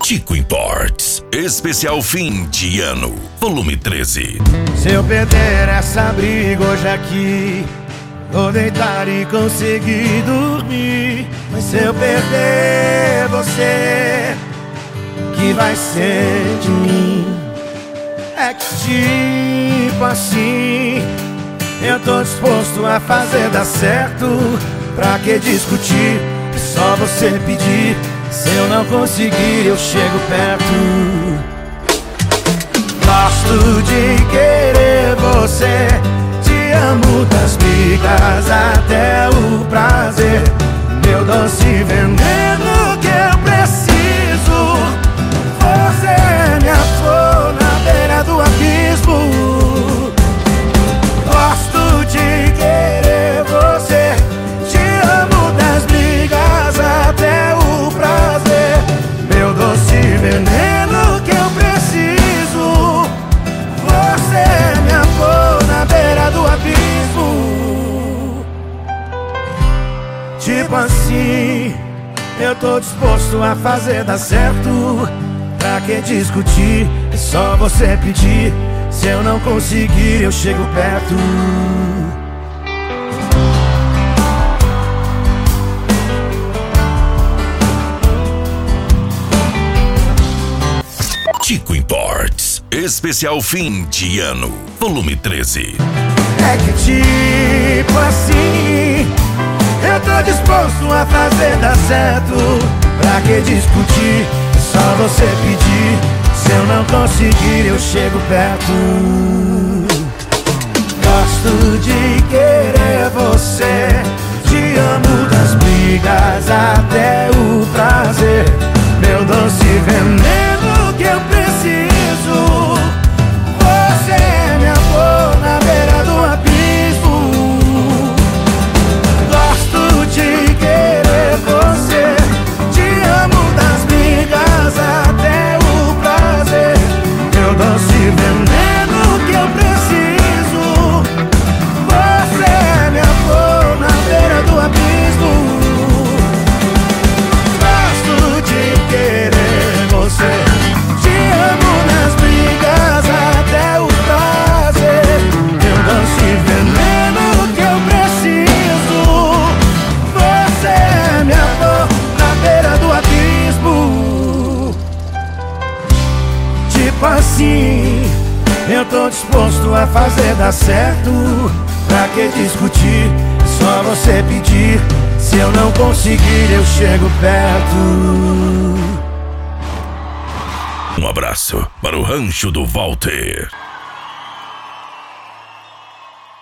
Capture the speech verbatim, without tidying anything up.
Chico Imports, especial fim de ano, volume treze. Se eu perder essa briga hoje aqui, vou deitar e conseguir dormir. Mas se eu perder você, que vai ser de mim? É que tipo assim, eu tô disposto a fazer dar certo. Pra que discutir? É só você pedir. Se eu não conseguir, eu chego perto. Gosto de querer você, te amo das brigas até o prazer. Meu doce veneno que eu preciso. Você é minha flor na beira do abismo. Gosto de querer você, te amo das brigas até o prazer. Meu doce veneno que eu preciso. Você é minha flor na beira do abismo. Tipo assim, eu tô disposto a fazer dar certo. Pra que discutir? É só você pedir. Se eu não conseguir, eu chego perto. Chico Imports, especial fim de ano, volume treze. É que tipo assim, eu tô disposto a fazer dar certo. Pra que discutir? É só você pedir. Se eu não conseguir, eu chego perto. Gosto de querer você, te amo das brigas até o prazer. Meu doce veneno que eu preciso. Você é minha flor na beira do abismo. Gosto de querer você, te amo das brigas até o prazer. Meu doce veneno que eu preciso. Você é minha flor na beira do abismo. Gosto de querer você, te amo nas brigas até o prazer. Meu doce veneno que eu preciso. Você é minha flor na beira do abismo. Tipo assim, eu tô disposto a fazer dar certo. Pra que discutir? É só você pedir. Se eu não conseguir, eu chego perto. Um abraço para o Rancho do Walter.